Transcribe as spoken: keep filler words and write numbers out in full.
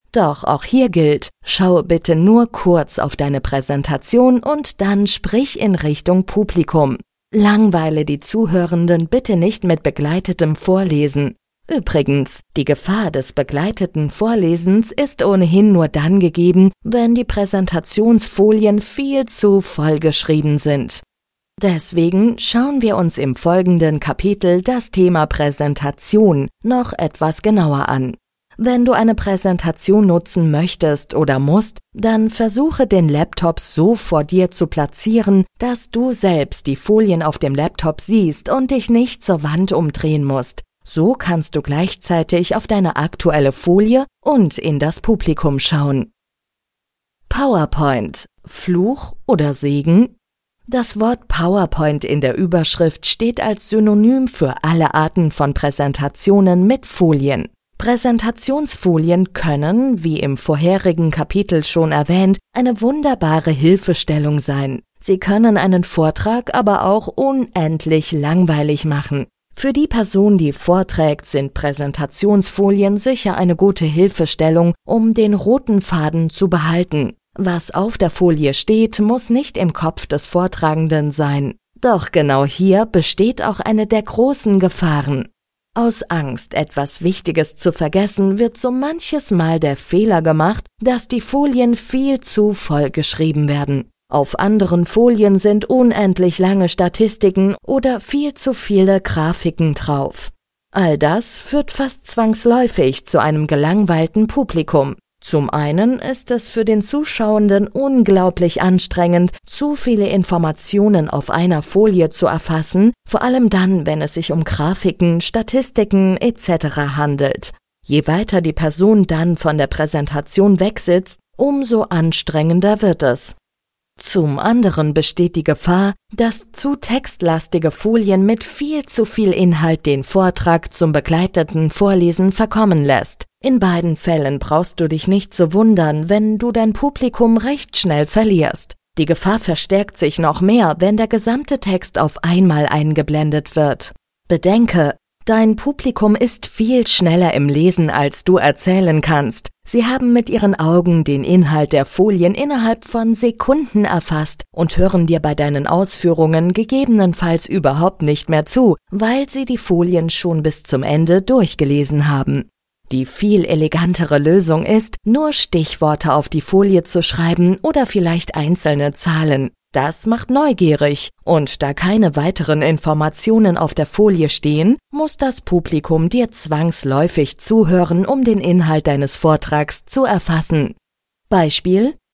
Doch auch hier gilt, schau bitte nur kurz auf deine Präsentation und dann sprich in Richtung Publikum. Langweile die Zuhörenden bitte nicht mit begleitetem Vorlesen. Übrigens, die Gefahr des begleiteten Vorlesens ist ohnehin nur dann gegeben, wenn die Präsentationsfolien viel zu vollgeschrieben sind. Deswegen schauen wir uns im folgenden Kapitel das Thema Präsentation noch etwas genauer an. Wenn du eine Präsentation nutzen möchtest oder musst, dann versuche den Laptop so vor dir zu platzieren, dass du selbst die Folien auf dem Laptop siehst und dich nicht zur Wand umdrehen musst. So kannst du gleichzeitig auf deine aktuelle Folie und in das Publikum schauen. PowerPoint. Fluch oder Segen? Das Wort PowerPoint in der Überschrift steht als Synonym für alle Arten von Präsentationen mit Folien. Präsentationsfolien können, wie im vorherigen Kapitel schon erwähnt, eine wunderbare Hilfestellung sein. Sie können einen Vortrag aber auch unendlich langweilig machen. Für die Person, die vorträgt, sind Präsentationsfolien sicher eine gute Hilfestellung, um den roten Faden zu behalten. Was auf der Folie steht, muss nicht im Kopf des Vortragenden sein. Doch genau hier besteht auch eine der großen Gefahren. Aus Angst, etwas Wichtiges zu vergessen, wird so manches Mal der Fehler gemacht, dass die Folien viel zu voll geschrieben werden. Auf anderen Folien sind unendlich lange Statistiken oder viel zu viele Grafiken drauf. All das führt fast zwangsläufig zu einem gelangweilten Publikum. Zum einen ist es für den Zuschauenden unglaublich anstrengend, zu viele Informationen auf einer Folie zu erfassen, vor allem dann, wenn es sich um Grafiken, Statistiken et cetera handelt. Je weiter die Person dann von der Präsentation wegsitzt, umso anstrengender wird es. Zum anderen besteht die Gefahr, dass zu textlastige Folien mit viel zu viel Inhalt den Vortrag zum begleiteten Vorlesen verkommen lässt. In beiden Fällen brauchst du dich nicht zu wundern, wenn du dein Publikum recht schnell verlierst. Die Gefahr verstärkt sich noch mehr, wenn der gesamte Text auf einmal eingeblendet wird. Bedenke, dein Publikum ist viel schneller im Lesen, als du erzählen kannst. Sie haben mit ihren Augen den Inhalt der Folien innerhalb von Sekunden erfasst und hören dir bei deinen Ausführungen gegebenenfalls überhaupt nicht mehr zu, weil sie die Folien schon bis zum Ende durchgelesen haben. Die viel elegantere Lösung ist, nur Stichworte auf die Folie zu schreiben oder vielleicht einzelne Zahlen. Das macht neugierig, und da keine weiteren Informationen auf der Folie stehen, muss das Publikum dir zwangsläufig zuhören, um den Inhalt deines Vortrags zu erfassen. Beispiel: